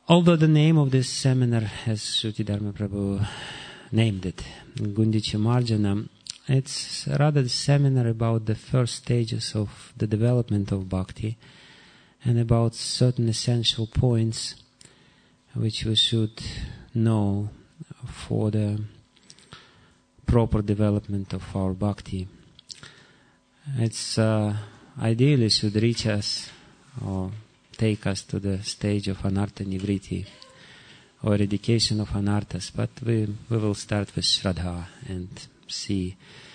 Although the name of this seminar, as Shruti Dharma Prabhu named it, Gundicha Marjana, it's rather a seminar about the first stages of the development of bhakti and about certain essential points which we should know for the proper development of our bhakti. It's ideally should reach us or take us to the stage of anartha nivriti or eradication of anarthas, but we will start with Shraddha and see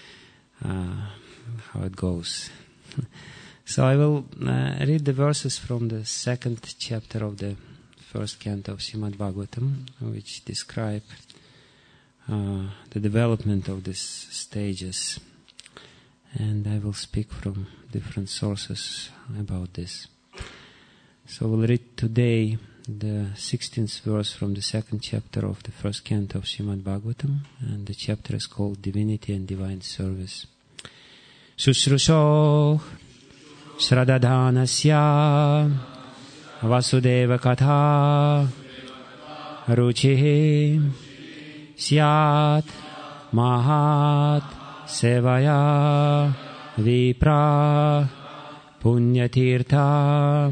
how it goes. So I will read the verses from the second chapter of the first canto of Srimad Bhagavatam, which describe the development of these stages, and I will speak from different sources about this. So we'll read today the 16th verse from the second chapter of the first canto of Srimad Bhagavatam, and the chapter is called Divinity and Divine Service. Shushrusho Shradadhanasya Vasudeva Katha Ruchihi Syat Mahat Sevaya Vipra Punyatirtha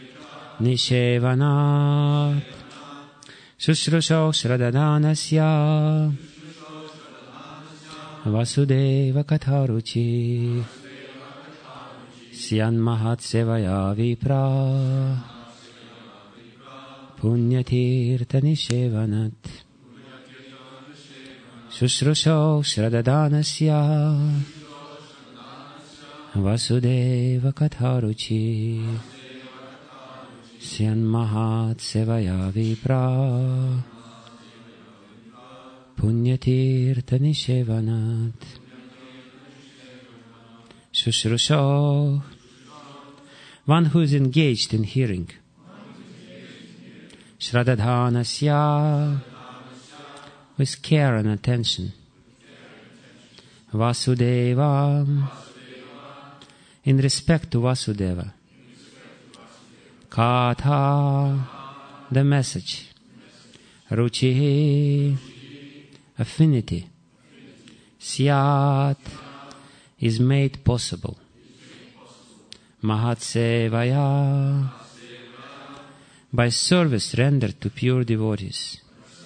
Nishevanat Shushrusho Shradadhanasya Vasudeva Katharuchi Syan Mahat Sevaya Vipra Punyatirtha Nishevanat Shushrusho Shradadhanasya Vasudeva Katharuchi Syan Mahat Sevaya Vipra Punyatirtha Nishevanat Shushrusho, one who is engaged in hearing. Shradadhanasya, with care and attention. Vasudeva, in respect to Vasudeva. Katha, the message. Ruchi, affinity. Syat, is made possible. Mahatsevaya, by service rendered to pure devotees.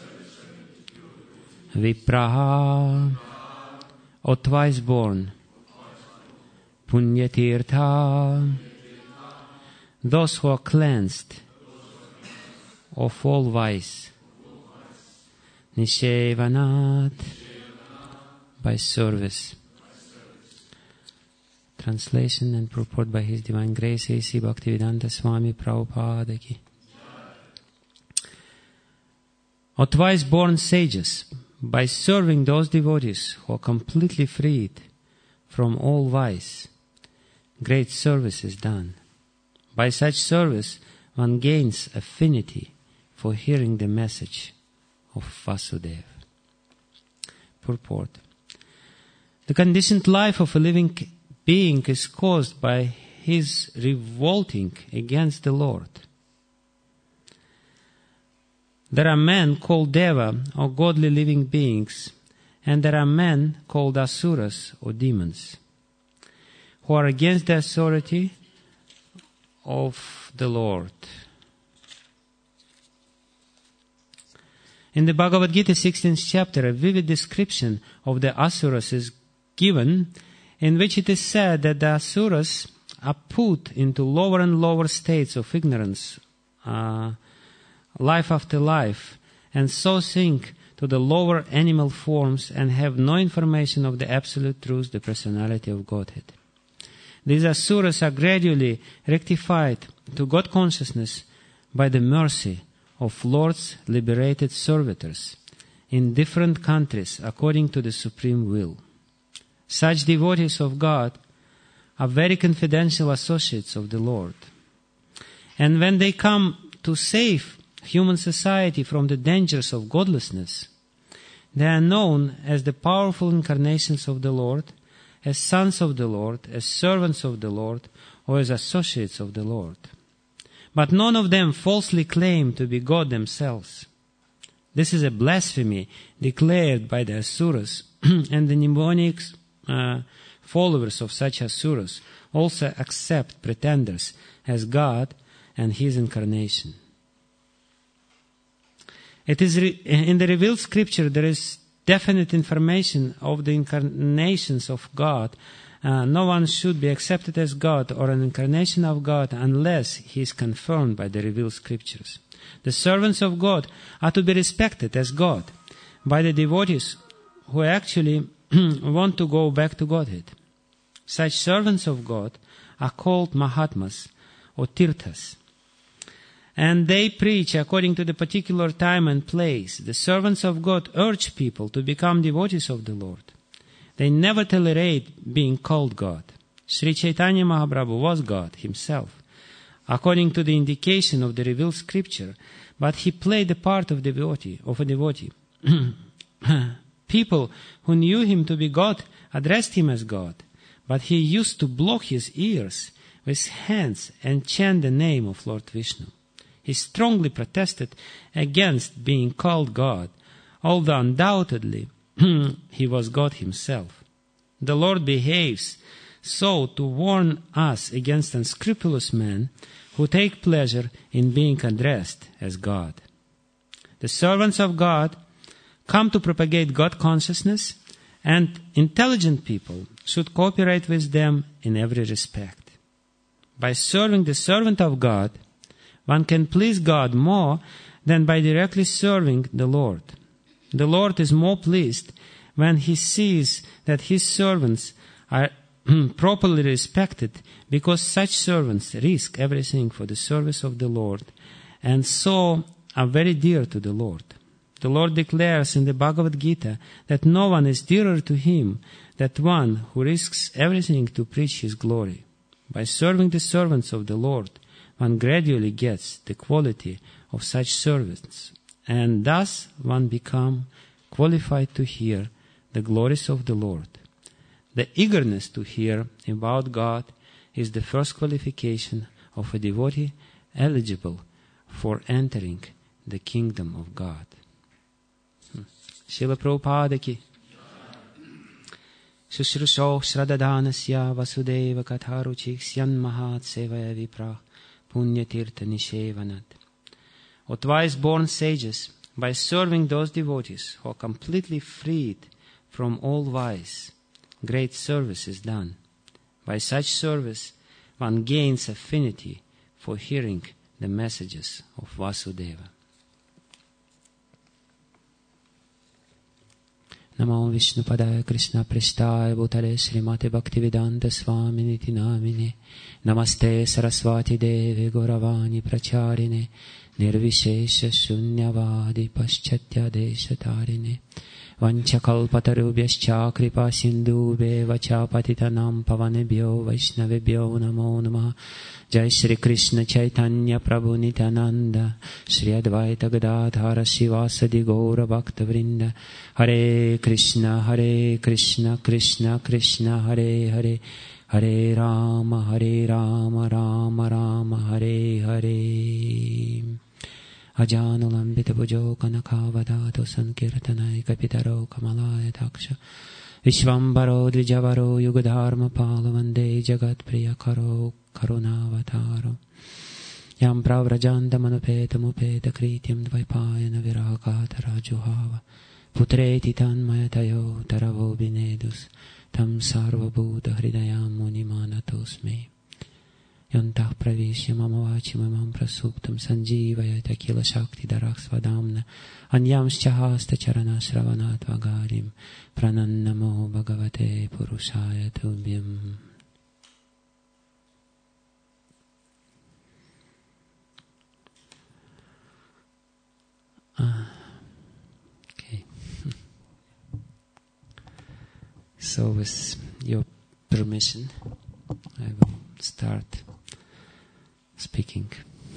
Vipraha, or twice born. Punyatirtha, those who are cleansed of all vice. Nishevanat, by service. Translation and purport by His Divine Grace A.C. Bhaktivedanta Swami Prabhupada ki. O twice born sages, by serving those devotees who are completely freed from all vice, great service is done. By such service, one gains affinity for hearing the message of Vasudeva. Purport. The conditioned life of a living being is caused by his revolting against the Lord. There are men called Deva, or godly living beings, and there are men called Asuras, or demons, who are against the authority of the Lord. In the Bhagavad Gita 16th chapter, a vivid description of the Asuras is given, in which it is said that the Asuras are put into lower and lower states of ignorance, life after life, and so sink to the lower animal forms and have no information of the absolute truth, the personality of Godhead. These Asuras are gradually rectified to God consciousness by the mercy of Lord's liberated servitors in different countries according to the supreme will. Such devotees of God are very confidential associates of the Lord. And when they come to save human society from the dangers of godlessness, they are known as the powerful incarnations of the Lord, as sons of the Lord, as servants of the Lord, or as associates of the Lord. but none of them falsely claim to be God themselves. This is a blasphemy declared by the Asuras, and the demonic followers of such Asuras also accept pretenders as God and His incarnation. It is in the revealed scripture there is definite information of the incarnations of God. No one should be accepted as God or an incarnation of God unless he is confirmed by the revealed scriptures. The servants of God are to be respected as God by the devotees who actually want to go back to Godhead. Such servants of God are called Mahatmas or Tirthas, and they preach according to the particular time and place. The servants of God urge people to become devotees of the Lord. They never tolerate being called God. Sri Chaitanya Mahaprabhu was God himself, according to the indication of the revealed scripture, but he played the part of a devotee. People who knew him to be God addressed him as God, but he used to block his ears with his hands and chant the name of Lord Vishnu. He strongly protested against being called God, although undoubtedly he was God himself. The Lord behaves so to warn us against unscrupulous men who take pleasure in being addressed as God. The servants of God come to propagate God consciousness, and intelligent people should cooperate with them in every respect. By serving the servant of God, one can please God more than by directly serving the Lord. The Lord is more pleased when He sees that His servants are properly respected, because such servants risk everything for the service of the Lord and so are very dear to the Lord. The Lord declares in the Bhagavad Gita that no one is dearer to Him than one who risks everything to preach His glory. By serving the servants of the Lord, one gradually gets the quality of such servants, and thus one becomes qualified to hear the glories of the Lord. The eagerness to hear about God is the first qualification of a devotee eligible for entering the kingdom of God. Srila Prabhupada ki Shushrusho Shradadhanasya Vasudeva Katharuchik Syan Mahat Sevaya Vipra Punyatirtha Nishevanat. O twice-born sages, by serving those devotees who are completely freed from all vice, great service is done. By such service, one gains affinity for hearing the messages of Vasudeva. Namo Vishnu Padaya Krishna Prestaya Bhutale Srimate Bhaktivedanta Swami Niti Namine Namaste Saraswati Devi Gauravani Pracharine Nirvishesha Shunyavadi Paschatya Deshatarine Vanchakalpatarubhyascha Kripa Sindhubhe Vacha Patitanam Pavanebhyo Vaishnavebhyo Namo Namah. Jai Shri Krishna Chaitanya Prabhu Nityananda Shri Advaita Gadadhara Shivasadi Gaura Bhakta Vrinda. Hare Krishna Krishna Krishna Hare Hare Hare Rama Rama Rama Hare Hare. Ajanulambita Bhujo Kanakavadato Sankirtanai Kapitaro Kamalaya Taksha Vishvambaro Dvijavaro Yugadharma Palavande Jagat Priya Karo Karunavataro Yam Pravrajanda Manupeta Mupeta Krityam Dvaipayana Viragatara Juhava Putreti Tanmayatayo Taravo Binedus Tam Sarva Buddha Hridayam Munimanatusme Yantah Pravishya Mamavachi Mamam Prasuptam Sanjivayata Kila Shakti Darak Svadamna Anyamscha Hasta Charana Sravanat Vagarim Pranannamo Bhagavate Purushaya Tubhyam. Okay. So with your permission, I will start speaking.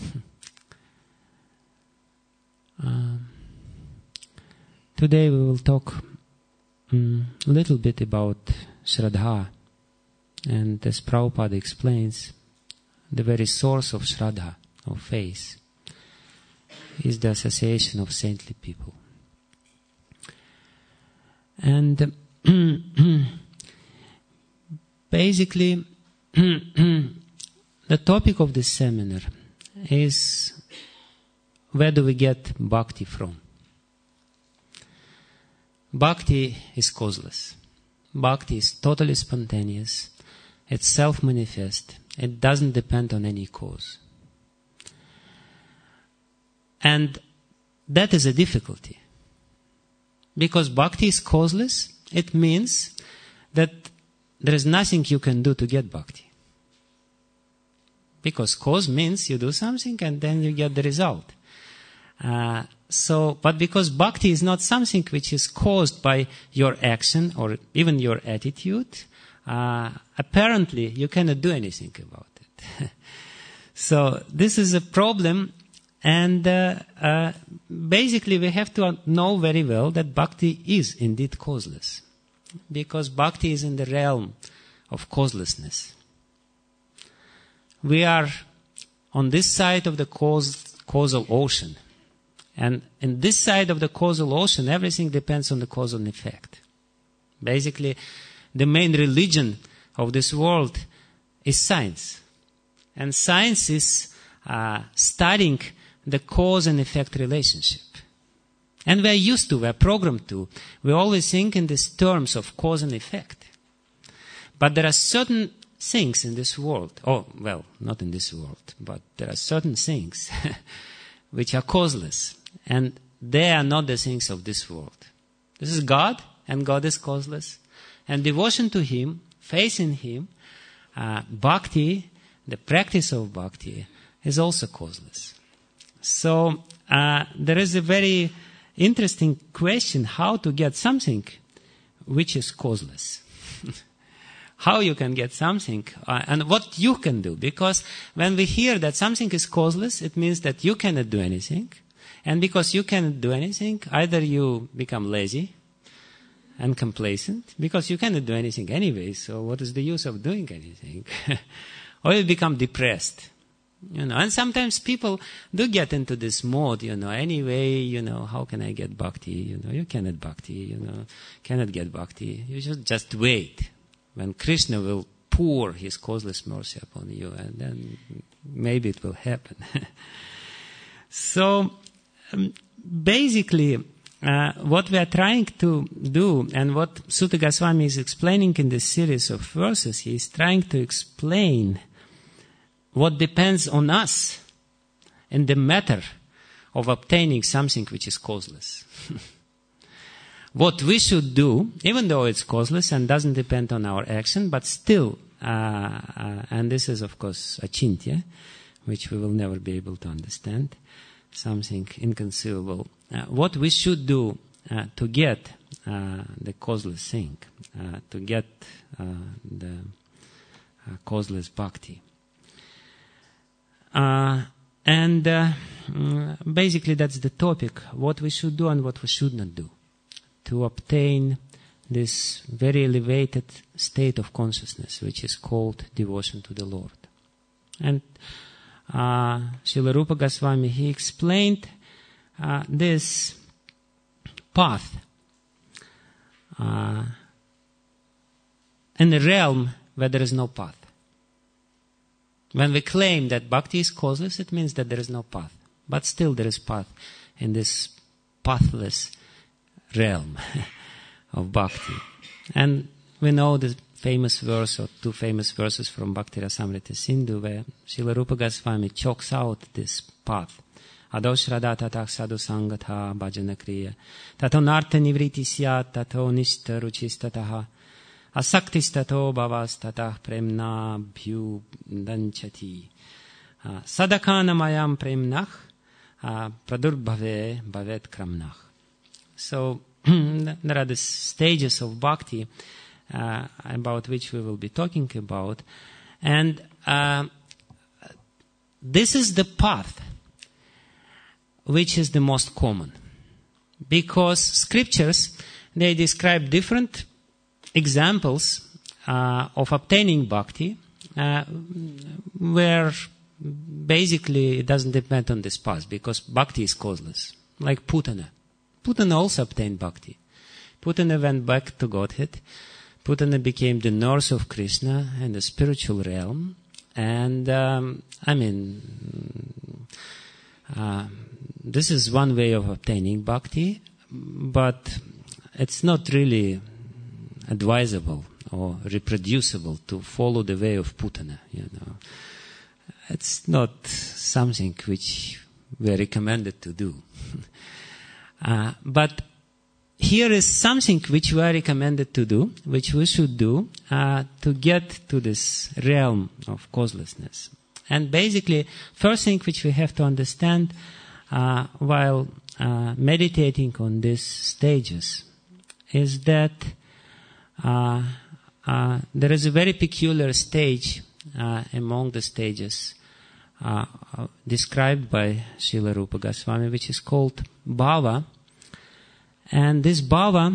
Today we will talk a little bit about Shraddha, and as Prabhupada explains, the very source of Shraddha, of faith is the association of saintly people. And basically, the topic of this seminar is, where do we get bhakti from? Bhakti is causeless. Bhakti is totally spontaneous. It's self-manifest. It doesn't depend on any cause. And that is a difficulty. Because bhakti is causeless, it means that there is nothing you can do to get bhakti. Because cause means you do something and then you get the result. But because bhakti is not something which is caused by your action or even your attitude, apparently you cannot do anything about it. So this is a problem, and basically we have to know very well that bhakti is indeed causeless, because bhakti is in the realm of causelessness. We are on this side of the causal ocean. And in this side of the causal ocean, everything depends on the cause and effect. Basically, the main religion of this world is science. And science is studying the cause and effect relationship. And we are used to, we are programmed to. We always think in these terms of cause and effect. But there are certain things in this world, not in this world, but there are certain things which are causeless. And they are not the things of this world. This is God, and God is causeless. And devotion to Him, faith in Him, bhakti, the practice of bhakti, is also causeless. So there is a very interesting question, how to get something which is causeless. How you can get something and what you can do. Because when we hear that something is causeless, it means that you cannot do anything. And because you cannot do anything, either you become lazy and complacent, because you cannot do anything anyway, so what is the use of doing anything? Or you become depressed. And sometimes people do get into this mode, anyway, how can I get bhakti? You cannot bhakti, cannot get bhakti. You should just wait when Krishna will pour His causeless mercy upon you, and then maybe it will happen. So, basically, what we are trying to do, and what Sutta Goswami is explaining in this series of verses, he is trying to explain what depends on us in the matter of obtaining something which is causeless. What we should do, even though it's causeless and doesn't depend on our action, but still, and this is of course achintya, which we will never be able to understand, something inconceivable. What we should do to get the causeless thing, to get the causeless bhakti. And basically that's the topic, what we should do and what we should not do to obtain this very elevated state of consciousness, which is called devotion to the Lord. And Srila Rupa Goswami, he explained this path in a realm where there is no path. When we claim that bhakti is causeless, it means that there is no path. But still there is path in this pathless realm of bhakti. And we know the famous verse, or two famous verses from Bhakti Rasamrita Sindhu, where Srila Rupa Goswami chalks out this path. Ado shraddha tatah sadhu sangatha bhajana kriya. Tato nartha nivriti syat, tato nishta ruchistataha. Asaktistato bhavas tatah premna bhyu danchati. Sadakana mayam premnach pradurbhave bhavet kramnach. So there are the stages of bhakti about which we will be talking about. And this is the path which is the most common. Because scriptures, they describe different examples of obtaining bhakti, where basically it doesn't depend on this path, because bhakti is causeless. Like Putana. Putana also obtained bhakti. Putana went back to Godhead. Putana became the nurse of Krishna in the spiritual realm. And, this is one way of obtaining bhakti, but it's not really advisable or reproducible to follow the way of Putana, It's not something which we are recommended to do. But here is something which we are recommended to do, which we should do to get to this realm of causelessness. And basically, first thing which we have to understand while meditating on these stages is that there is a very peculiar stage among the stages described by Srila Rupa Goswami, which is called bhava. And this bhava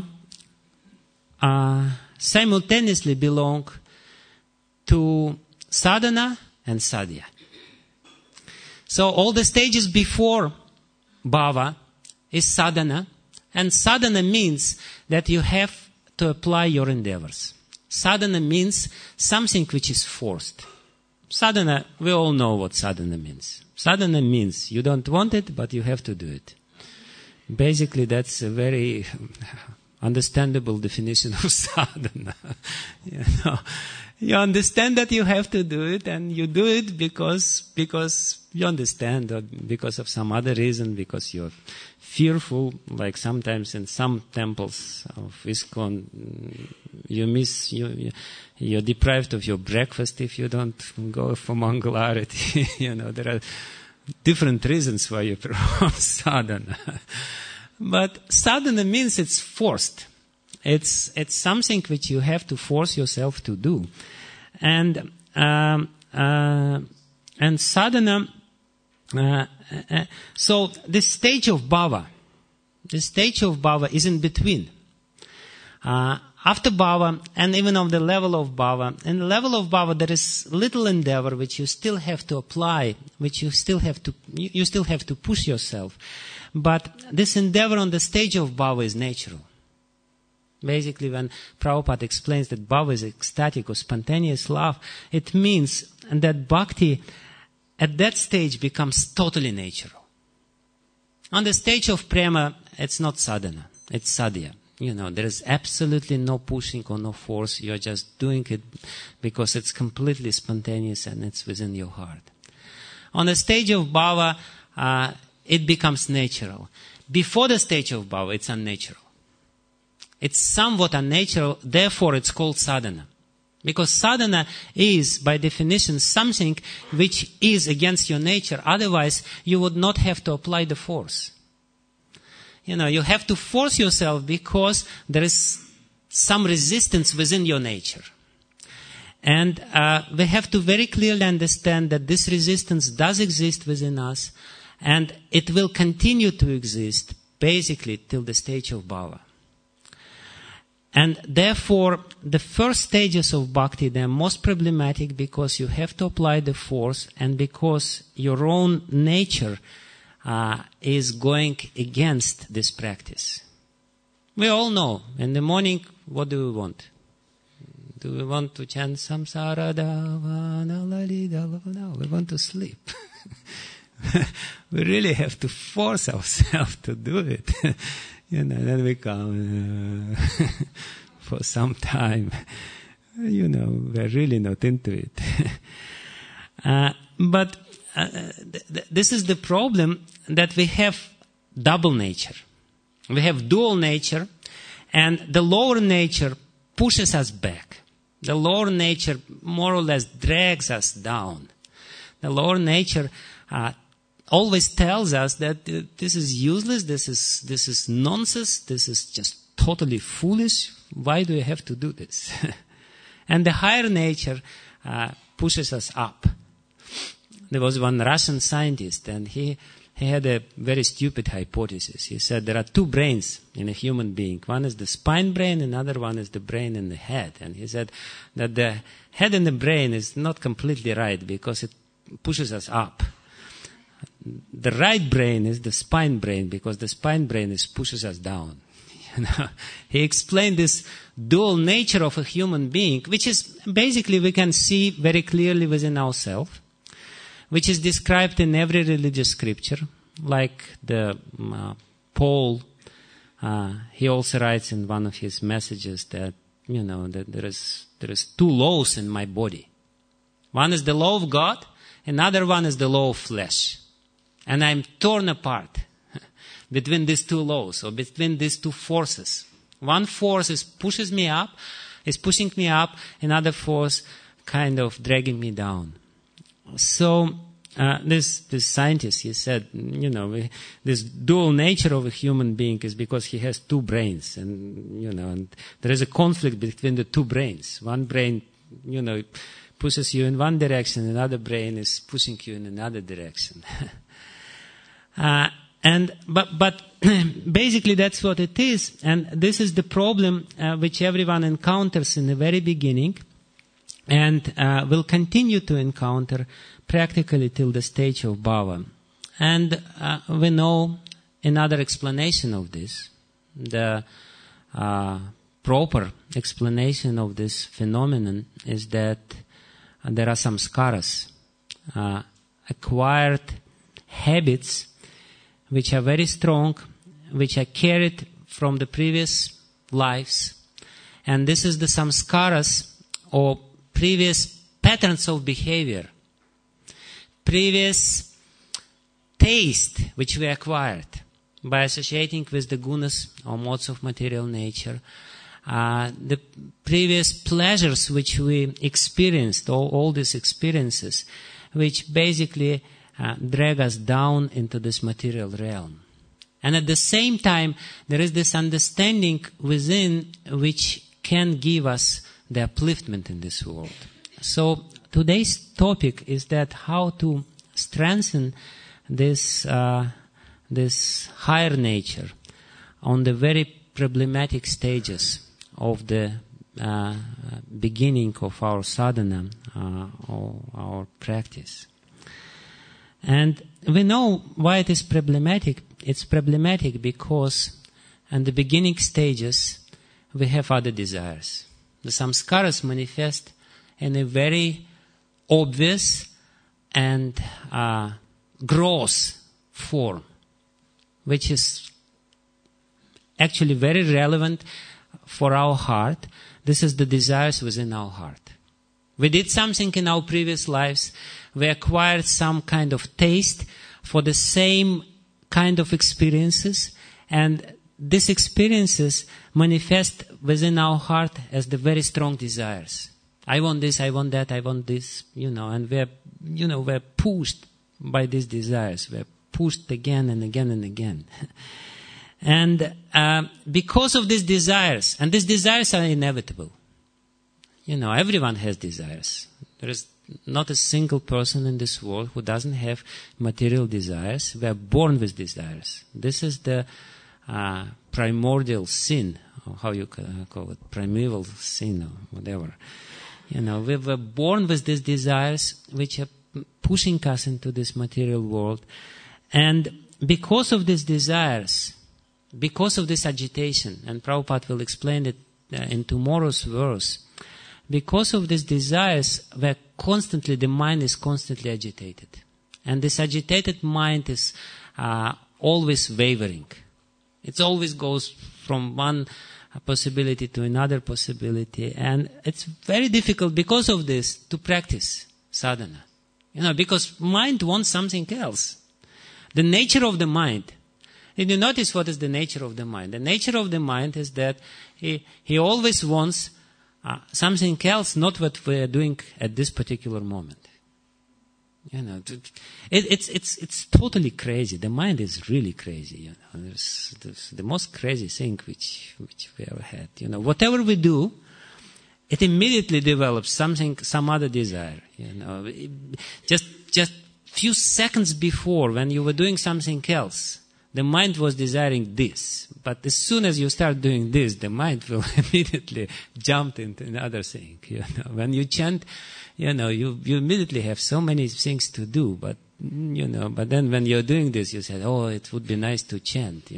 simultaneously belong to sadhana and sadhya. So all the stages before bhava is sadhana, and sadhana means that you have to apply your endeavors. Sadhana means something which is forced. Sadhana, we all know what sadhana means. Sadhana means you don't want it, but you have to do it. Basically, that's a very understandable definition of sadhana. You understand that you have to do it, and you do it because you understand, or because of some other reason, because you're fearful. Like sometimes in some temples of ISKCON, you're deprived of your breakfast if you don't go for Mangalarati. There are different reasons why you perform sadhana. But sadhana means it's forced. It's something which you have to force yourself to do. And sadhana, so this stage of bhava is in between. After bhava, and even on the level of bhava, in the level of bhava there is little endeavor which you still have to apply, which you still have to push yourself. But this endeavor on the stage of bhava is natural. Basically, when Prabhupada explains that bhava is ecstatic or spontaneous love, it means that bhakti at that stage becomes totally natural. On the stage of prema, it's not sadhana, it's sadhya. There is absolutely no pushing or no force. You're just doing it because it's completely spontaneous and it's within your heart. On the stage of bhava, it becomes natural. Before the stage of bhava, it's unnatural. It's somewhat unnatural, therefore it's called sadhana. Because sadhana is, by definition, something which is against your nature. Otherwise, you would not have to apply the force. You have to force yourself because there is some resistance within your nature. And we have to very clearly understand that this resistance does exist within us, and it will continue to exist, basically, till the stage of bhava. And therefore, the first stages of bhakti, they are most problematic because you have to apply the force, and because your own nature is going against this practice. We all know, in the morning, what do we want? Do we want to chant Samsara Davana Lali Davana? We want to sleep. We really have to force ourselves to do it. Then we come for some time. We're really not into it. But this is the problem, that we have double nature. We have dual nature, and the lower nature pushes us back. The lower nature more or less drags us down. The lower nature always tells us that this is useless, this is nonsense, this is just totally foolish. Why do you have to do this? And the higher nature pushes us up. There was one Russian scientist, and he had a very stupid hypothesis. He said there are two brains in a human being. One is the spine brain, another one is the brain in the head. And he said that the head in the brain is not completely right, because it pushes us up. The right brain is the spine brain, because the spine brain pushes us down. He explained this dual nature of a human being, which is basically we can see very clearly within ourselves, which is described in every religious scripture, like the Paul. He also writes in one of his messages that that there is two laws in my body. One is the law of God, another one is the law of flesh, and I'm torn apart between these two laws, or between these two forces. One force is pushing me up, another force kind of dragging me down. So this scientist, he said, this dual nature of a human being is because he has two brains, and and there is a conflict between the two brains. One brain, pushes you in one direction, another brain is pushing you in another direction. But basically that's what it is, and this is the problem which everyone encounters in the very beginning, and will continue to encounter practically till the stage of bhava. And we know another explanation of this. The proper explanation of this phenomenon is that there are some samskaras, acquired habits which are very strong, which are carried from the previous lives. And this is the samskaras, or previous patterns of behavior, previous taste which we acquired by associating with the gunas or modes of material nature, the previous pleasures which we experienced, all these experiences, which basically drag us down into this material realm. And at the same time, there is this understanding within which can give us the upliftment in this world. So today's topic is that how to strengthen this higher nature on the very problematic stages of the beginning of our sadhana, or our practice. And we know why it is problematic. It's problematic because in the beginning stages we have other desires. The samskaras manifest in a very obvious and gross form, which is actually very relevant for our heart. This is the desires within our heart. We did something in our previous lives. We acquired some kind of taste for the same kind of experiences, and these experiences manifest within our heart as the very strong desires. I want this, I want that, I want this, and we're pushed by these desires. We're pushed again and again and again. And because of these desires, and these desires are inevitable. Everyone has desires. There is not a single person in this world who doesn't have material desires. We are born with desires. This is the primordial sin, or how you call it, primeval sin, or whatever. We were born with these desires which are pushing us into this material world. And because of these desires, because of this agitation, and Prabhupada will explain it in tomorrow's verse, because of these desires, the mind is constantly agitated. And this agitated mind is always wavering. It always goes from one possibility to another possibility. And it's very difficult because of this to practice sadhana. Because mind wants something else. The nature of the mind. Did you notice what is the nature of the mind? The nature of the mind is that he always wants something else, not what we are doing at this particular moment. It's totally crazy. The mind is really crazy. There's the most crazy thing which we ever had. Whatever we do, it immediately develops some other desire. Just few seconds before, when you were doing something else, the mind was desiring this. But as soon as you start doing this, the mind will immediately jump into another thing. When you chant, you immediately have so many things to do, but then when you're doing this, you said, oh, it would be nice to chant,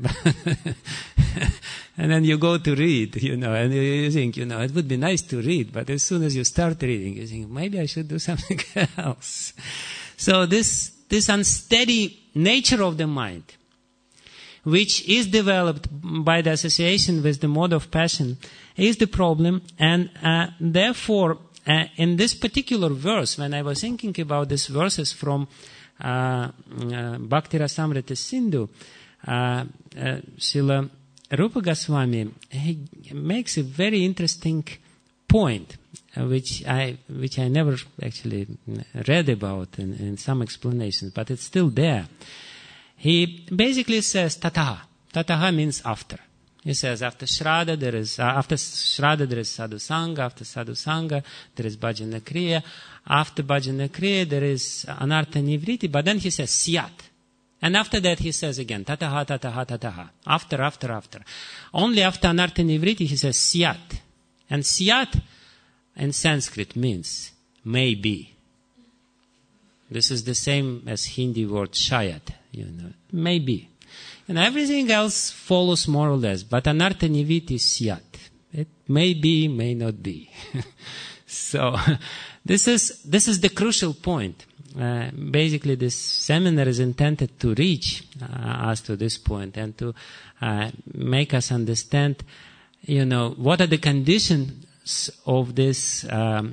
And then you go to read, and you think, it would be nice to read, but as soon as you start reading, you think, maybe I should do something else. So this unsteady nature of the mind, which is developed by the association with the mode of passion, is the problem, and therefore, in this particular verse, when I was thinking about these verses from Bhakti Rasamrita Sindhu, Srila Rupa Goswami, he makes a very interesting point, which I never actually read about in some explanations, but it's still there. He basically says tataha. Tataha means after. He says after Shraddha there is Sadhu Sangha, after Sadhu Sangha there is Bhajana Kriya, after Bhajana Kriya there is Anartha Nivriti, but then he says Siyat. And after that he says again Tataha, Tataha, Tataha. After. Only after Anartha Nivriti he says Siyat. And Siyat in Sanskrit means maybe. This is the same as Hindi word Shayat, maybe. And everything else follows more or less. But Anartha Nivriti is Siyat. It may be, may not be. So, this is the crucial point. Basically, this seminar is intended to reach us to this point and to make us understand, what are the conditions of this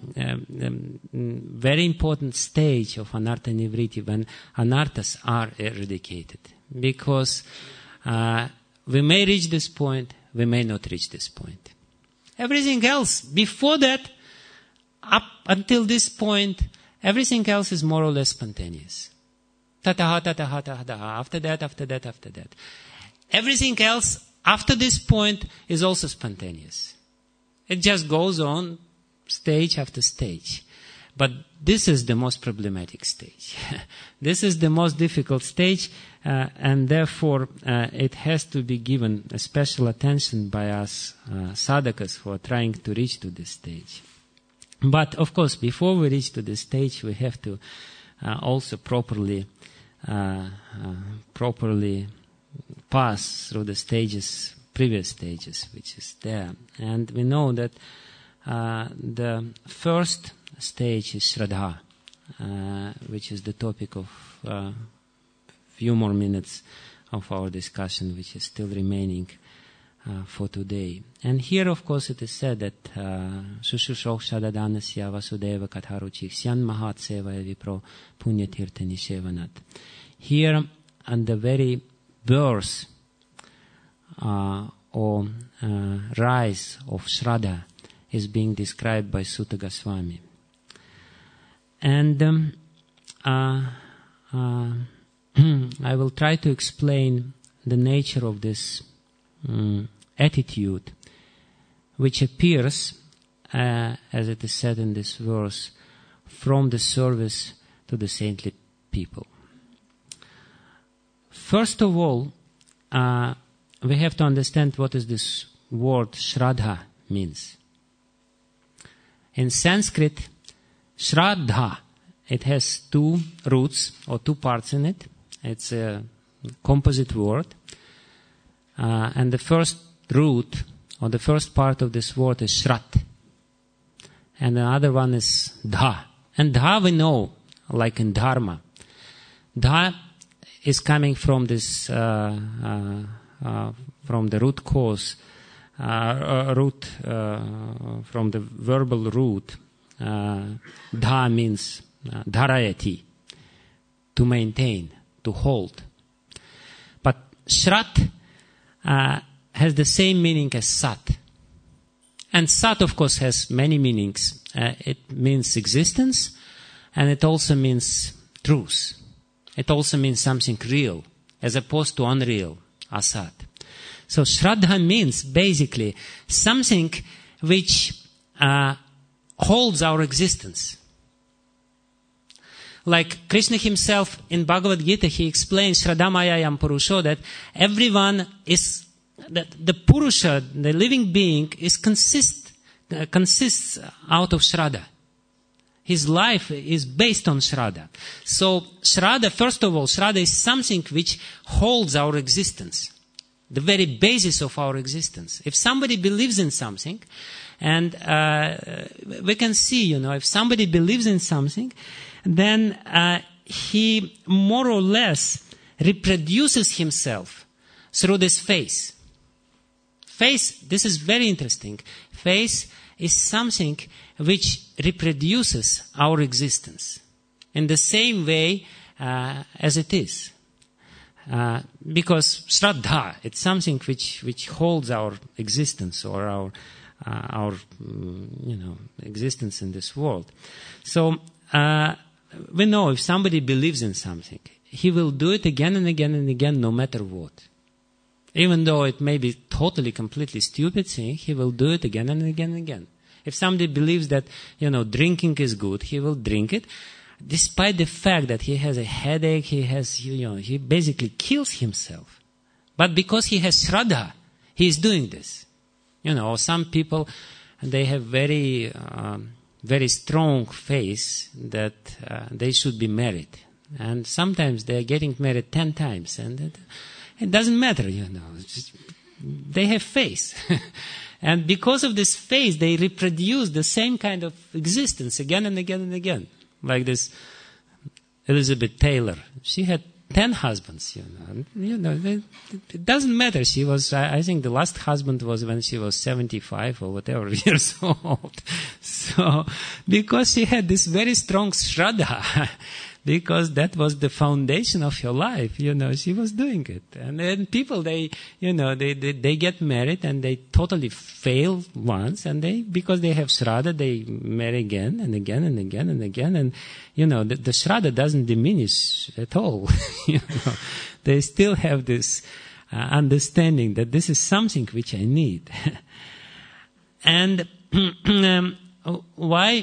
very important stage of Anartha Nivriti when anarthas are eradicated. Because we may reach this point, we may not reach this point. Everything else, before that, up until this point, everything else is more or less spontaneous. Tataha, tataha, tataha. After that. Everything else, after this point, is also spontaneous. It just goes on stage after stage. But this is the most problematic stage. This is the most difficult stage, and therefore it has to be given a special attention by us sadhakas who are trying to reach to this stage. But of course, before we reach to this stage, we have to also properly pass through the previous stages, which is there. And we know that the first stage is Shraddha, which is the topic of few more minutes of our discussion, which is still remaining for today. And here, of course, it is said that Shushushok Shadadanasya Vasudeva Katharuchik Syan Mahat Sevaya Vipro Punyatirtha Nishevanat. Here, on the very birth or rise of Shraddha is being described by Sutta Goswami. And I will try to explain the nature of this attitude, which appears, as it is said in this verse, from the service to the saintly people. First of all, we have to understand what is this word Shraddha means. In Sanskrit, Shraddha, it has two roots or two parts in it. It's a composite word. And the first root or the first part of this word is Shrat. And the other one is Dha. And Dha we know, like in Dharma. Dha is coming from this, from the root cause, from the verbal root. Dha means dharayati, to maintain, to hold. But Shrat has the same meaning as Sat. And Sat, of course, has many meanings. It means existence, and it also means truth. It also means something real, as opposed to unreal, Asat. So Shraddha means basically something which holds our existence. Like Krishna himself in Bhagavad Gita, he explains Shraddhamayayam Purusho, that everyone is, that the Purusha, the living being, is consists out of Shraddha. His life is based on Shraddha. So Shraddha, first of all, Shraddha is something which holds our existence, the very basis of our existence. If somebody believes in something, and we can see, if somebody believes in something, then he more or less reproduces himself through this face. Face, this is very interesting. Face is something which reproduces our existence in the same way as it is. Because Shraddha, it's something which holds our existence or our existence in this world. So we know if somebody believes in something, he will do it again and again and again, no matter what. Even though it may be totally, completely stupid thing, he will do it again and again and again. If somebody believes that, drinking is good, he will drink it, despite the fact that he has a headache, he basically kills himself. But because he has Shraddha, he is doing this. Some people, they have very, very strong faith that they should be married. And sometimes they are getting married 10 times. And it doesn't matter, they have faith. And because of this faith, they reproduce the same kind of existence again and again and again. Like this Elizabeth Taylor. She had 10 husbands, it doesn't matter. She was, I think the last husband was when she was 75 or whatever years old. So, because she had this very strong Shraddha, because that was the foundation of her life, she was doing it. And then people, they get married and they totally fail once, and because they have Shraddha, they marry again and again and again and again, and the Shraddha doesn't diminish at all. They still have this understanding that this is something which I need. And why?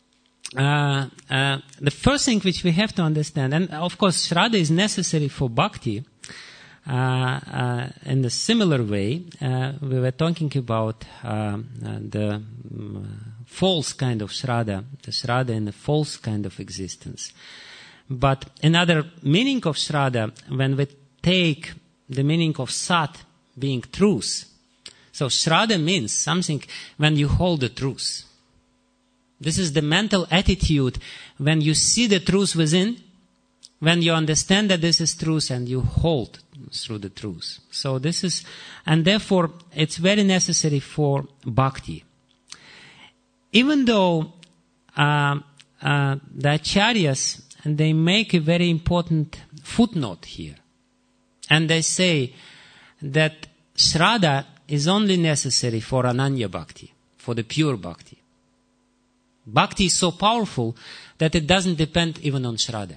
The first thing which we have to understand, and of course Shraddha is necessary for bhakti, in a similar way, we were talking about the false kind of Shraddha, the Shraddha in the false kind of existence. But another meaning of Shraddha, when we take the meaning of Sat being truth, so Shraddha means something when you hold the truth. This is the mental attitude when you see the truth within, when you understand that this is truth and you hold through the truth. So this is, and therefore it's very necessary for bhakti. Even though the acharyas, they make a very important footnote here. And they say that Shraddha is only necessary for Ananya Bhakti, for the pure Bhakti. Bhakti is so powerful that it doesn't depend even on Shraddha.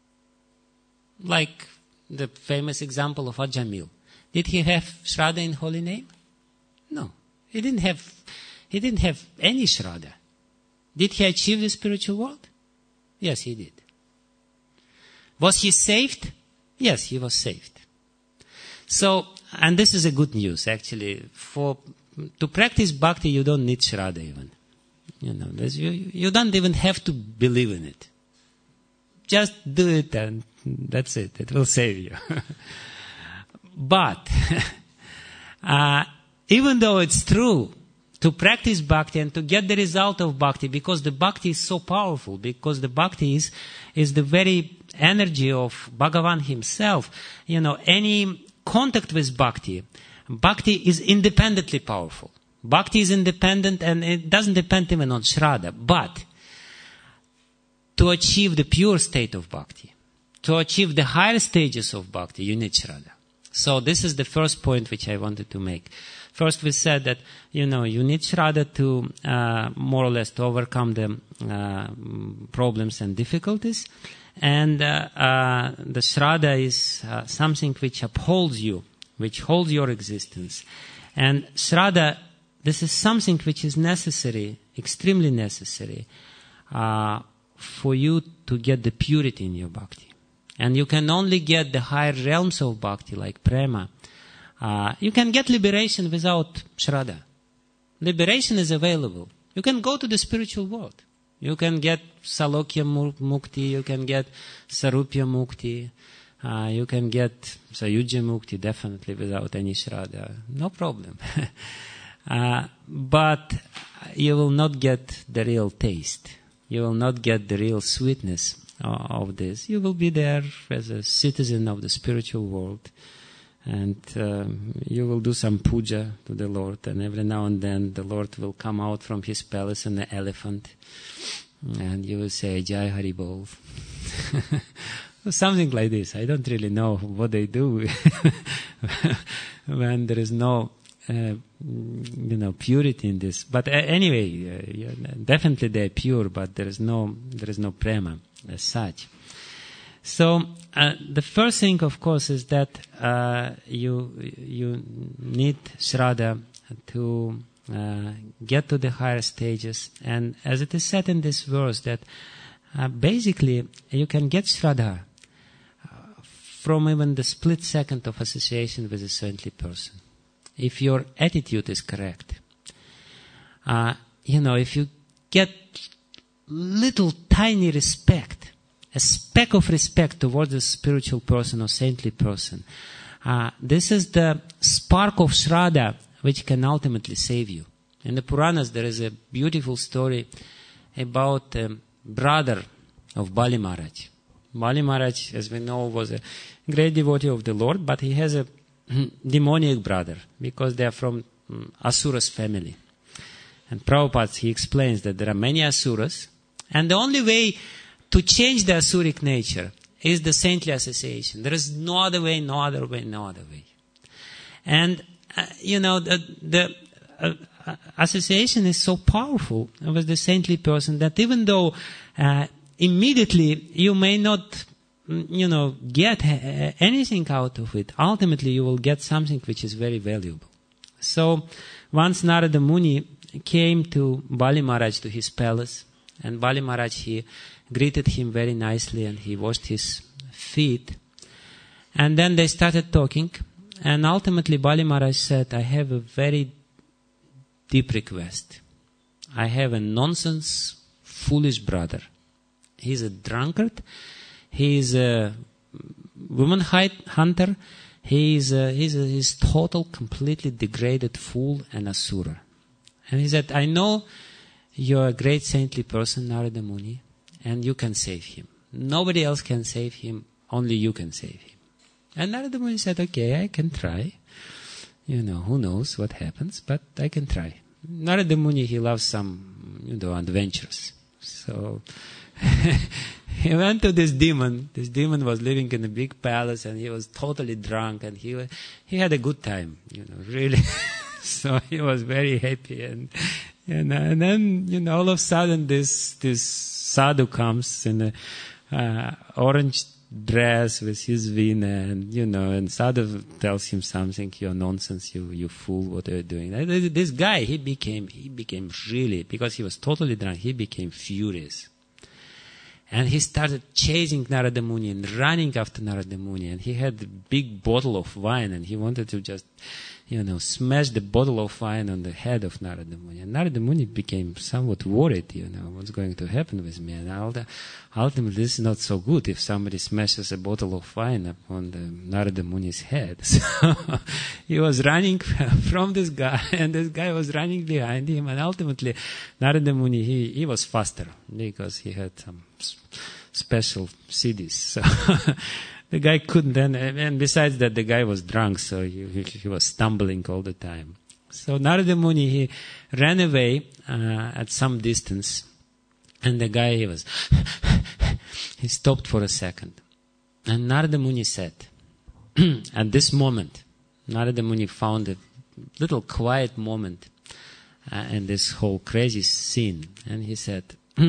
Like the famous example of Ajamil. Did he have Shraddha in holy name? No. He didn't have any Shraddha. Did he achieve the spiritual world? Yes, he did. Was he saved? Yes, he was saved. So, and this is a good news actually. To practice bhakti, you don't need Shraddha even. You don't even have to believe in it. Just do it and that's it. It will save you. But, even though it's true, to practice bhakti and to get the result of bhakti, because the bhakti is so powerful, because the bhakti is the very energy of Bhagavan himself, any contact with bhakti is independently powerful. Bhakti is independent and it doesn't depend even on Shraddha. But to achieve the pure state of bhakti, to achieve the higher stages of bhakti, you need Shraddha. So this is the first point which I wanted to make. First we said that, you need Shraddha to more or less to overcome the problems and difficulties. And the Shraddha is something which upholds you, which holds your existence. And Shraddha, this is something which is necessary, extremely necessary, for you to get the purity in your bhakti. And you can only get the higher realms of bhakti, like prema. You can get liberation without shraddha. Liberation is available. You can go to the spiritual world. You can get salokya mukti, you can get sarupya mukti, you can get sayujya mukti, definitely without any shraddha. No problem. But you will not get the real taste. You will not get the real sweetness of this. You will be there as a citizen of the spiritual world, and you will do some puja to the Lord, and every now and then the Lord will come out from his palace on an elephant, and you will say Jai Hari Bol. Something like this. I don't really know what they do when there is no purity in this. But anyway, definitely they are pure, but there is no prema as such. So the first thing, of course, is that you need shraddha to get to the higher stages. And as it is said in this verse, that basically you can get shraddha from even the split second of association with a saintly person, if your attitude is correct. If you get little tiny respect, a speck of respect towards a spiritual person or saintly person, this is the spark of shraddha which can ultimately save you. In the Puranas there is a beautiful story about a brother of Bali Maharaj. Bali Maharaj, as we know, was a great devotee of the Lord, but he has a demoniac brother, because they are from Asuras family. And Prabhupada, he explains that there are many Asuras, and the only way to change the Asuric nature is the saintly association. There is no other way, no other way, no other way. And, the association is so powerful with the saintly person that even though immediately you may not get anything out of it, ultimately you will get something which is very valuable. So once Narada Muni came to Bali Maharaj, to his palace, and Bali Maharaj, he greeted him very nicely and he washed his feet. And then they started talking, and ultimately Bali Maharaj said, I have a very deep request. I have a nonsense, foolish brother. He's a drunkard. He is a woman hunter. He's total, completely degraded fool and asura. And he said, I know you're a great saintly person, Narada Muni, and you can save him. Nobody else can save him. Only you can save him. And Narada Muni said, okay, I can try. Who knows what happens, but I can try. Narada Muni, he loves some, adventures. So he went to this demon. This demon was living in a big palace, and he was totally drunk, and he had a good time, really. So he was very happy, and then all of a sudden this sadhu comes in a orange dress with his veena, and sadhu tells him something, you're nonsense, you fool, what are you doing? This guy, he became really, because he was totally drunk, he became furious. And he started chasing Narada Muni and running after Narada Muni, and he had a big bottle of wine, and he wanted to just, smash the bottle of wine on the head of Narada Muni. And Narada Muni became somewhat worried, what's going to happen with me. And ultimately, this is not so good if somebody smashes a bottle of wine upon the Narada Muni's head. So he was running from this guy, and this guy was running behind him, and ultimately, Narada Muni, he was faster, because he had some special CDs. So the guy couldn't, and besides that, the guy was drunk, so he was stumbling all the time. So Narada Muni, he ran away at some distance, and the guy, he stopped for a second. And Narada Muni said, at this moment, Narada Muni found a little quiet moment in this whole crazy scene, and he said,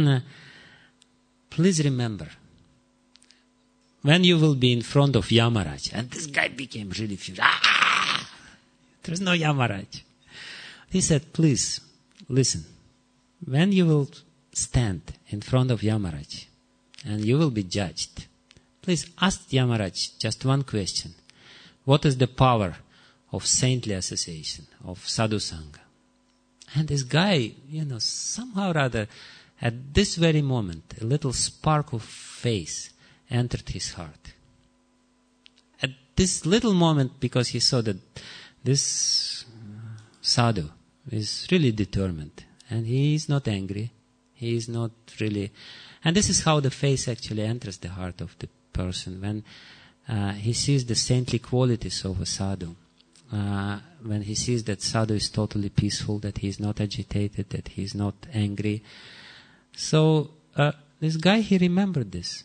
please remember, when you will be in front of Yamaraj, and this guy became really furious. There's no Yamaraj. He said, please, listen, when you will stand in front of Yamaraj and you will be judged. Please ask Yamaraj just one question. What is the power of saintly association, of sadhu sangha? And this guy, somehow or other, at this very moment, a little spark of faith entered his heart. At this little moment, because he saw that this sadhu is really determined, and he is not angry, he is not really... And this is how the faith actually enters the heart of the person, when he sees the saintly qualities of a sadhu, when he sees that sadhu is totally peaceful, that he is not agitated, that he is not angry. So this guy, he remembered this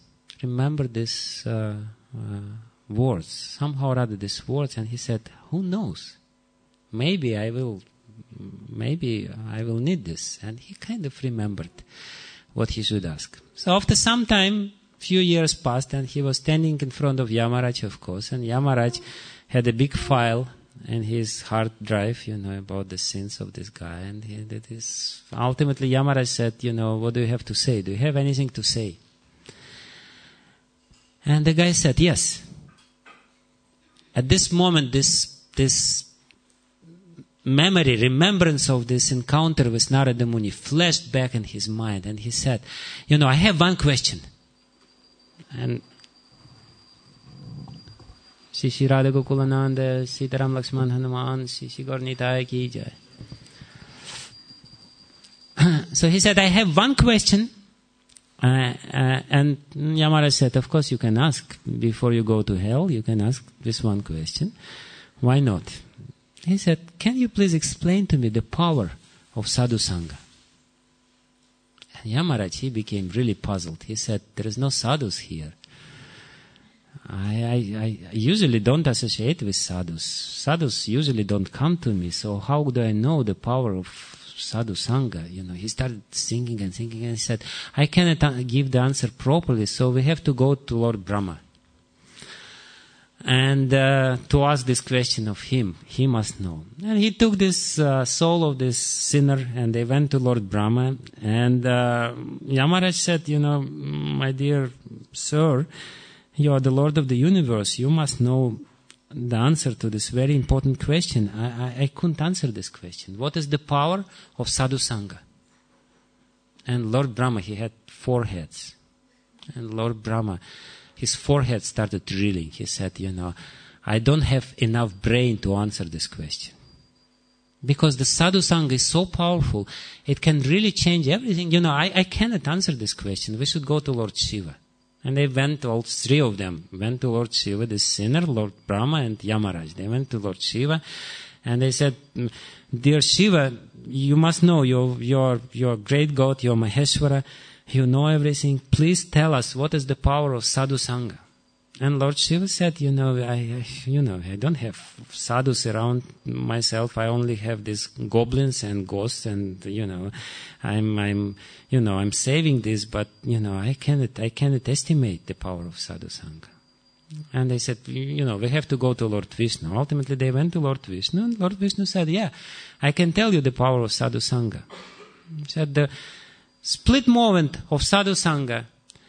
words, somehow or other these words, and he said, who knows, maybe I will need this. And he kind of remembered what he should ask. So after some time, few years passed, and he was standing in front of Yamaraj, of course, and Yamaraj had a big file in his hard drive, about the sins of this guy. And ultimately Yamaraj said, what do you have to say? Do you have anything to say? And the guy said, yes. At this moment, this remembrance of this encounter with Narada Muni flashed back in his mind, and he said, I have one question. And Shri Radha Gokulananda, Sitaram Lakshman Hanuman, Shri Gaur Nitai Ki Jai. So he said, I have one question. And Yamaraj said, of course you can ask. Before you go to hell, you can ask this one question. Why not? He said, can you please explain to me the power of sadhu sangha? And Yamaraj, he became really puzzled. He said, there is no sadhus here. I usually don't associate with sadhus. Sadhus usually don't come to me, so how do I know the power of sadhu sangha? He started thinking and he said, I cannot give the answer properly, so we have to go to Lord Brahma. And to ask this question of him, he must know. And he took this soul of this sinner, and they went to Lord Brahma. And Yamaraj said, my dear sir, you are the Lord of the universe. You must know the answer to this very important question. I couldn't answer this question. What is the power of sadhu sangha? And Lord Brahma, he had 4 heads. And Lord Brahma, his forehead started reeling. He said, I don't have enough brain to answer this question. Because the sadhu sangha is so powerful, it can really change everything. I cannot answer this question. We should go to Lord Shiva. And they went, all 3 of them, went to Lord Shiva, the sinner, Lord Brahma and Yamaraj. They went to Lord Shiva and they said, dear Shiva, you must know, you're great God, you're Maheshwara, you know everything. Please tell us what is the power of sadhu sangha. And Lord Shiva said, I don't have sadhus around myself. I only have these goblins and ghosts, and I'm saving this, but I cannot estimate the power of sadhu sangha. And they said, we have to go to Lord Vishnu. Ultimately, they went to Lord Vishnu, and Lord Vishnu said, yeah, I can tell you the power of sadhu sangha. He said, the split moment of sadhu sangha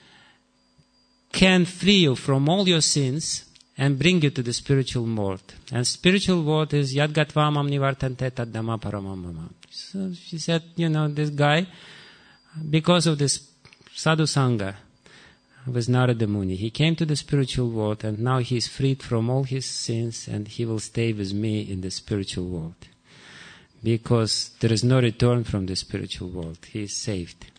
can free you from all your sins and bring you to the spiritual world. And spiritual world is Yad Gatva Mam Nivartante Tad Dhamma Paramam Mama. So she said, this guy, because of this sadhu sangha with Narada Muni, he came to the spiritual world, and now he is freed from all his sins, and he will stay with me in the spiritual world. Because there is no return from the spiritual world. He is saved.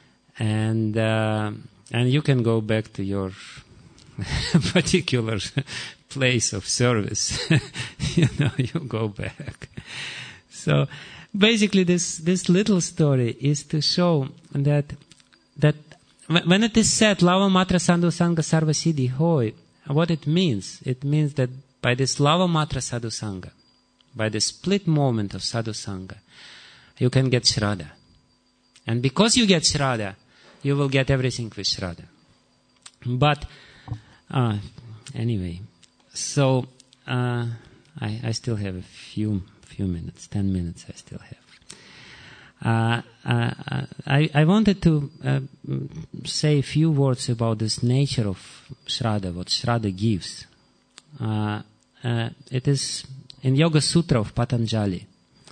And you can go back to your particular place of service. You go back. So basically this little story is to show that when it is said, Lava Matra Sadhu Sangha Sarva Siddhi Hoy, what it means that by this Lava Matra Sadhu Sangha, by the split moment of Sadhu Sangha, you can get Shraddha. And because you get Shraddha, you will get everything with Shraddha. But, anyway, so, I still have a few minutes, 10 minutes I still I wanted to say a few words about this nature of Shraddha, what Shraddha gives. It is in Yoga Sutra of Patanjali.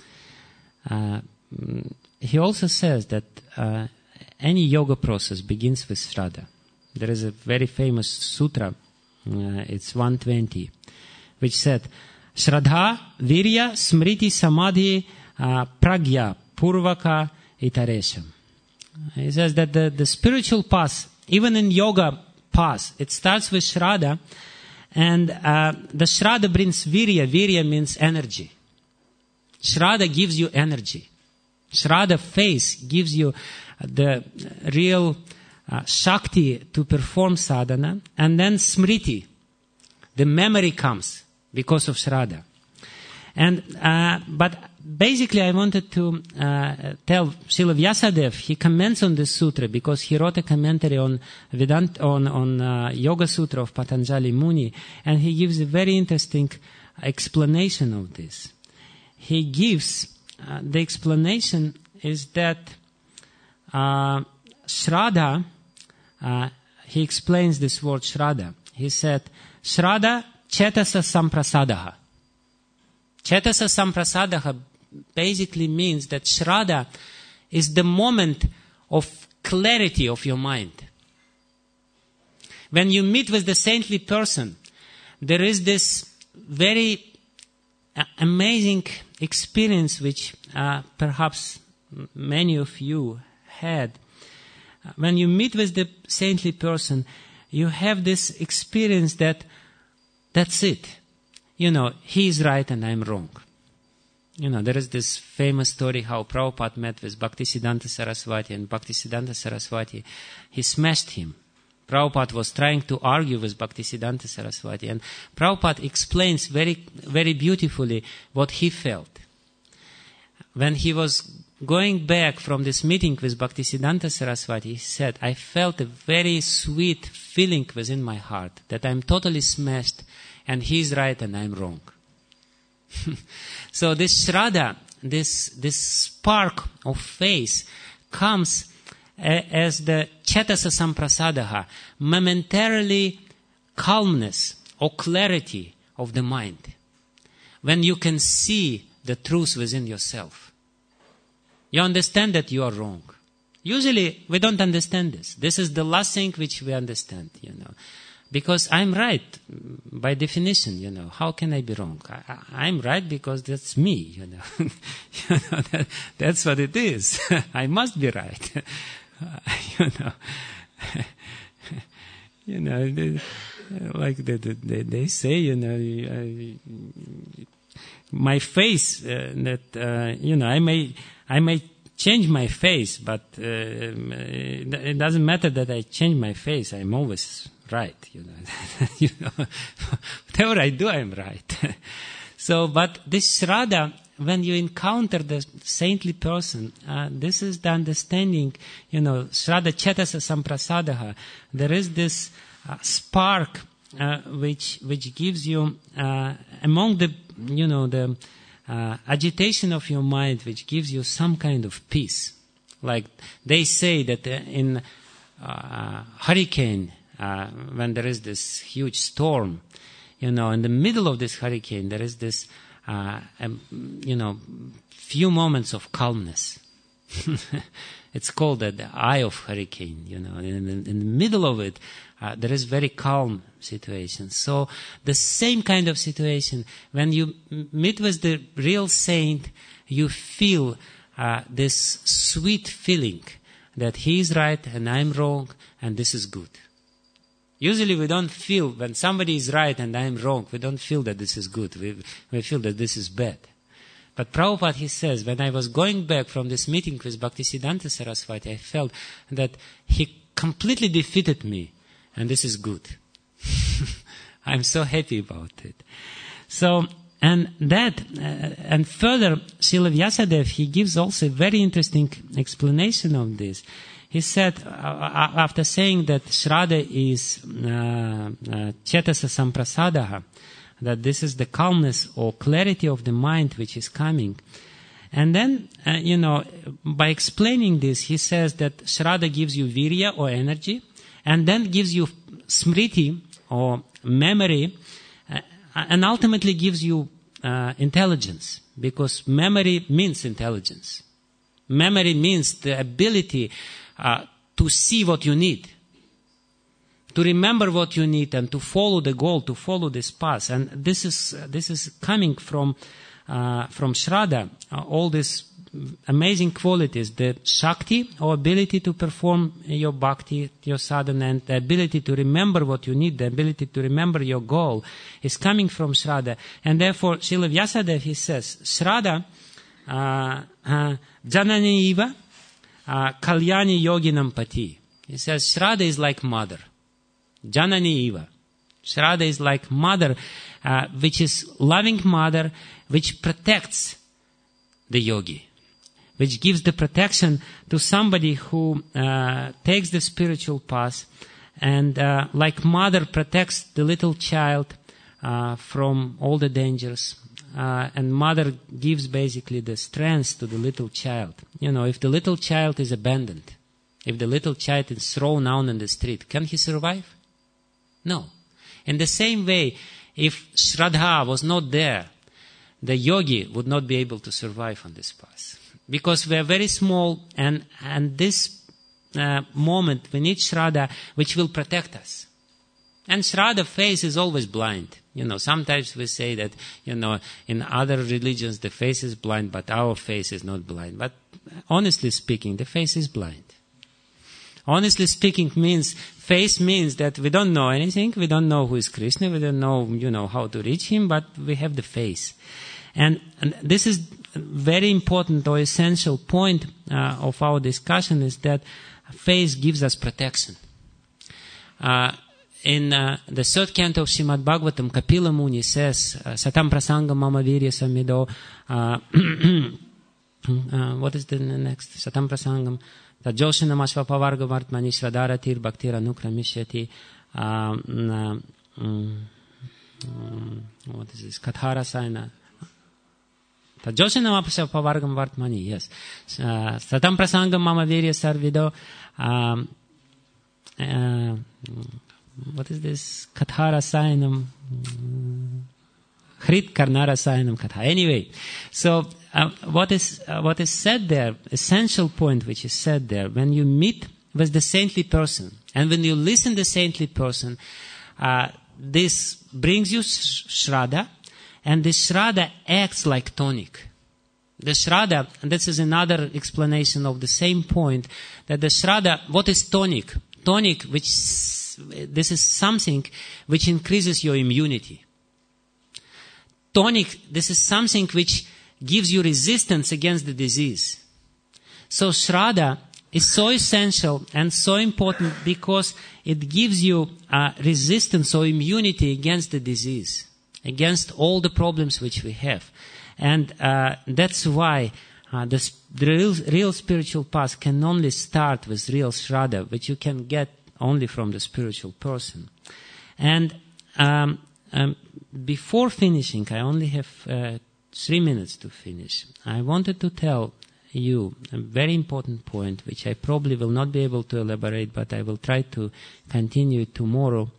He also says that any yoga process begins with Shraddha. There is a very famous sutra, it's 120, which said, Shraddha, Virya, Smriti, Samadhi, Pragya, Purvaka, Itaresham. He says that the spiritual path, even in yoga path, it starts with Shraddha, and the Shraddha brings Virya. Virya means energy. Shraddha gives you energy. Shraddha faith gives you the real Shakti to perform sadhana, and then Smriti, the memory comes because of Shraddha. And but basically I wanted to tell Srila Vyasadeva, he comments on this sutra because he wrote a commentary on Yoga Sutra of Patanjali Muni, and he gives a very interesting explanation of this. He gives, the explanation is that Shraddha, he explains this word Shraddha. He said, Shraddha chetasa samprasadaha. Chetasa samprasadaha basically means that Shraddha is the moment of clarity of your mind. When you meet with the saintly person, there is this very amazing experience which perhaps many of you had. When you meet with the saintly person, you have this experience that that's it. You know, he is right and I'm wrong. You know, there is this famous story how Prabhupada met with Bhaktisiddhanta Saraswati, and Bhaktisiddhanta Saraswati, he smashed him. Prabhupada was trying to argue with Bhaktisiddhanta Saraswati, and Prabhupada explains very, very beautifully what he felt. When he was going back from this meeting with Bhaktisiddhanta Saraswati, he said, I felt a very sweet feeling within my heart that I'm totally smashed and he's right and I'm wrong. So this Shraddha, this spark of faith comes as the Chetasa Samprasadaha, momentarily calmness or clarity of the mind. When you can see the truth within yourself. You understand that you are wrong. Usually we don't understand this. This is the last thing which we understand, you know. Because I'm right, by definition, you know. How can I be wrong? I'm right because that's me, you know. You know, that's what it is. I must be right. You know. You know, like they say, you know, my face, that, you know, I may change my face, but it doesn't matter that I change my face. I'm always right, you know. You know, whatever I do, I'm right. So, but this Shraddha, when you encounter the saintly person, this is the understanding, you know, Shraddha Chetasa Samprasadaha. There is this spark which gives you, among the, you know, the agitation of your mind, which gives you some kind of peace. Like they say that in hurricane, when there is this huge storm, you know, in the middle of this hurricane, there is this, you know, few moments of calmness. It's called the eye of hurricane, you know. In the middle of it, there is very calm situation. So the same kind of situation, when you meet with the real saint, you feel this sweet feeling that he is right and I'm wrong and this is good. Usually we don't feel, when somebody is right and I'm wrong, we don't feel that this is good. We feel that this is bad. But Prabhupada, he says, when I was going back from this meeting with Bhaktisiddhanta Saraswati, I felt that he completely defeated me. And this is good. I'm so happy about it. So, and that, and further, Srila Vyasadeva, he gives also a very interesting explanation of this. He said, after saying that Shraddha is Chetasa Samprasadaha, that this is the calmness or clarity of the mind which is coming, And then, by explaining this, he says that Shraddha gives you virya or energy, and then gives you smriti or memory, and ultimately gives you intelligence, because memory means intelligence. Memory means the ability to see what you need, to remember what you need, and to follow the goal, to follow this path. And this is coming from Shraddha, all these amazing qualities, the Shakti, or ability to perform your bhakti, your sadhana, and the ability to remember what you need, the ability to remember your goal, is coming from Shraddha. And therefore, Srila Vyasadeva, he says, Shraddha janani iva kalyani yoginam pati. He says, Shraddha is like mother. Janani iva. Shraddha is like mother, which is loving mother, which protects the yogi, which gives the protection to somebody who takes the spiritual path, and like mother protects the little child from all the dangers, and mother gives basically the strength to the little child. If the little child is abandoned, if the little child is thrown out in the street, can he survive? No. In the same way, if Shraddha was not there, the yogi would not be able to survive on this path. Because we are very small, and this moment we need Shraddha, which will protect us. And Shraddha face is always blind. Sometimes we say that, in other religions the face is blind, but our face is not blind. But honestly speaking, the face is blind. Honestly speaking face means that we don't know anything, we don't know who is Krishna, we don't know, how to reach him, but we have the face. And this is very important or essential point of our discussion, is that faith gives us protection. In the third canto of Srimad Bhagavatam, Kapila Muni says, Satam prasangam mama virya samido, what is the next? Satam prasangam, Tajoshanam ashvapavarga vartmani shradaratir bhaktira nukramishyati, what is this? Kathara Saina. Tajoshanam ashvapavargam vartmani, yes. Satam prasangam mama virya sarvido, what is this? Kathara Sainam, Hrit Karnara Sainam Katha. Anyway, so what is said there, essential point which is said there, when you meet with the saintly person, and when you listen to the saintly person, this brings you Shraddha, and the Shraddha acts like tonic. The Shraddha, and this is another explanation of the same point, that the Shraddha, what is tonic? Tonic, this is something which increases your immunity. Tonic, this is something which gives you resistance against the disease. So Shraddha is so essential and so important because it gives you resistance or immunity against the disease, against all the problems which we have. And that's why the real spiritual path can only start with real Shraddha, which you can get only from the spiritual person. And before finishing, I only have 3 minutes to finish. I wanted to tell you a very important point, which I probably will not be able to elaborate, but I will try to continue tomorrow,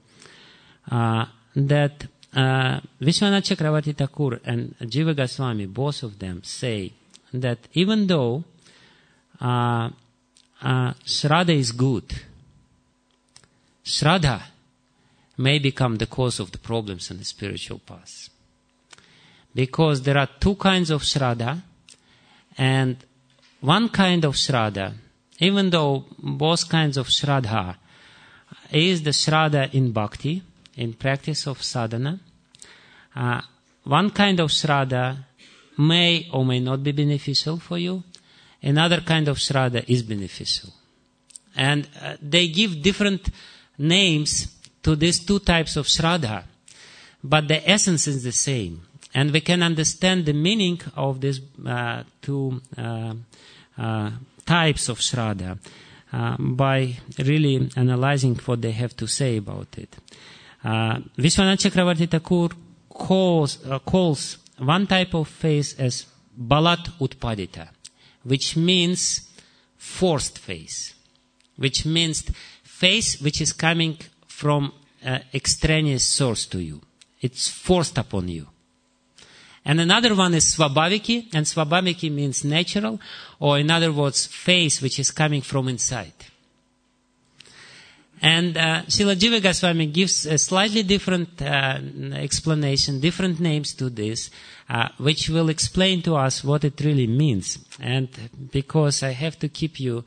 that Vishwanath Chakravarti Thakur and Jiva Goswami, both of them, say that even though Shraddha is good, Shraddha may become the cause of the problems in the spiritual path. Because there are two kinds of Shraddha, and one kind of Shraddha, even though both kinds of Shraddha, is the Shraddha in bhakti, in practice of sadhana. One kind of Shraddha may or may not be beneficial for you. Another kind of Shraddha is beneficial. And they give different names to these two types of Shraddha, but the essence is the same. And we can understand the meaning of these two types of Shraddha by really analyzing what they have to say about it. Vishwanath Chakravarti Thakur calls one type of faith as balat utpadita, which means forced faith, which means faith which is coming from extraneous source to you. It's forced upon you. And another one is svabhaviki, and svabhaviki means natural, or in other words, faith which is coming from inside. And Srila Jiva Goswami gives a slightly different explanation, different names to this, which will explain to us what it really means. And because I have to keep you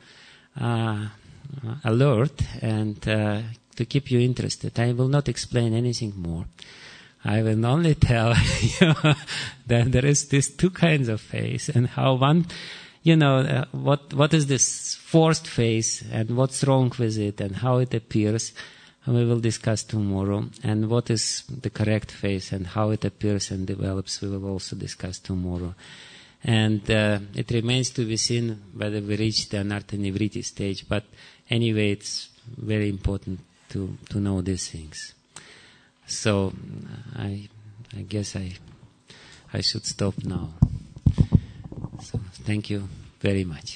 alert and to keep you interested, I will not explain anything more. I will only tell you that there is these two kinds of faith, and how one, what is this forced faith, and what's wrong with it, and how it appears, we will discuss tomorrow. And what is the correct faith, and how it appears and develops, we will also discuss tomorrow. And it remains to be seen whether we reach the anartha nivriti stage, but anyway, it's very important to know these things. So I guess I should stop now. So thank you very much.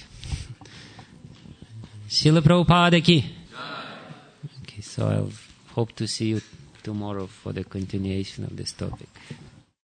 Srila Prabhupada ki. Okay, so I'll hope to see you tomorrow for the continuation of this topic.